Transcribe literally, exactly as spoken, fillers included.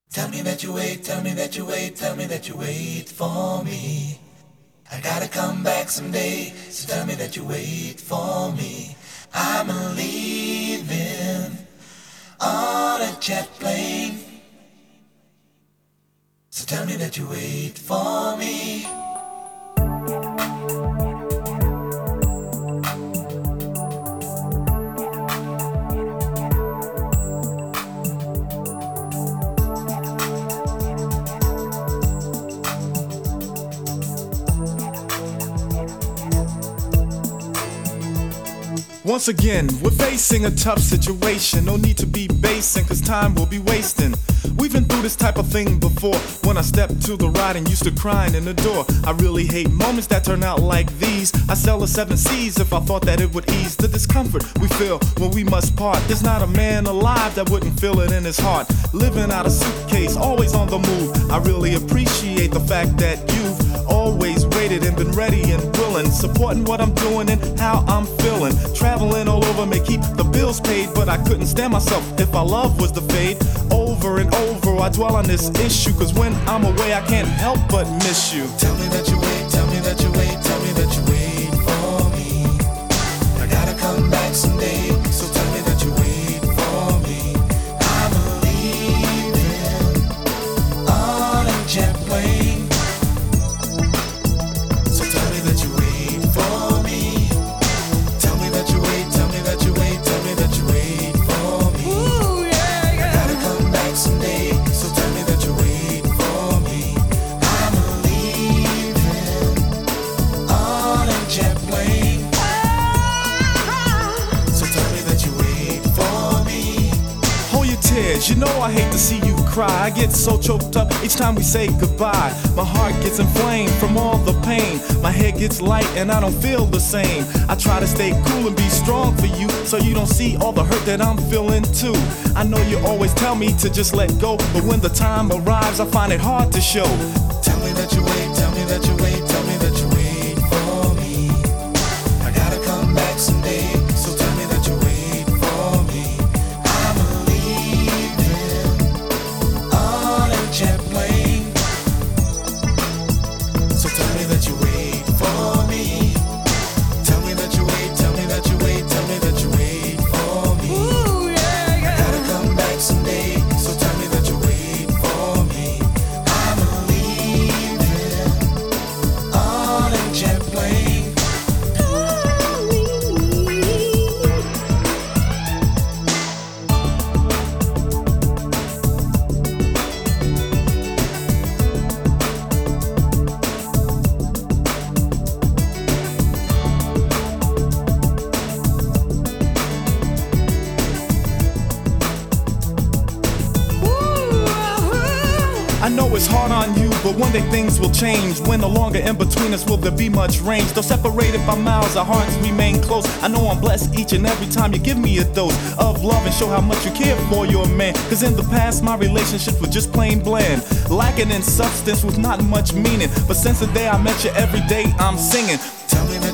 Tell me that you wait, tell me that you wait, tell me that you wait for me. I gotta come back someday, so tell me that you wait for me. I'm leaving on a jet plane, so tell me that you wait for me. Once again, we're facing a tough situation. No need to be basing, cause time will be wasting. We've been through this type of thing before. When I stepped to the right and used to crying in the door. I really hate moments that turn out like these. I sell the seven C's if I thought that it would ease the discomfort we feel when we must part. There's not a man alive that wouldn't feel it in his heart. Living out a suitcase, always on the move. I really appreciate the fact that you've always waited and been ready and willing, supporting what I'm doing and how I'm feeling. Traveling all over may keep the bills paid, but I couldn't stand myself if our love was the fade. Over and over I dwell on this issue, cause when I'm away I can't help but miss you. Tell me that you wait, tell me that you wait, tell me that you wait for me. I gotta come back someday, so tell me that you wait for me. I'm leaving on a jet plane, so tell me that you wait for me. Tell me that you wait, tell me that you wait, tell me that you wait for me. Ooh, yeah, yeah. I gotta come back someday, so tell me that you wait for me. I'm leaving on a jet plane, so tell me that you wait for me. Hold your tears, you know I hate to see you cry. I get so choked up each time we say goodbye. My heart gets inflamed from all the pain. My head gets light and I don't feel the same. I try to stay cool and be strong for you, so you don't see all the hurt that I'm feeling too. I know you always tell me to just let go, but when the time arrives I find it hard to show. Tell me that you wait, tell me that you wait, tell me that you wait for me. I gotta come back someday, so tell me that you wait for me. I'm leaving on a jet plane, so tell me that you wait for me. Tell me that you wait, tell me that you wait, tell me that you wait for me. Ooh, yeah, I yeah. gotta come back someday, so tell me that you wait for me. I'm leaving on a jet plane. I know it's hard on you, but one day things will change. When no longer in between us will there be much range. Though separated by miles, our hearts remain close. I know I'm blessed each and every time you give me a dose of love and show how much you care for your man. Cause in the past my relationships were just plain bland, lacking in substance with not much meaning. But since the day I met you, every day I'm singing. Tell me that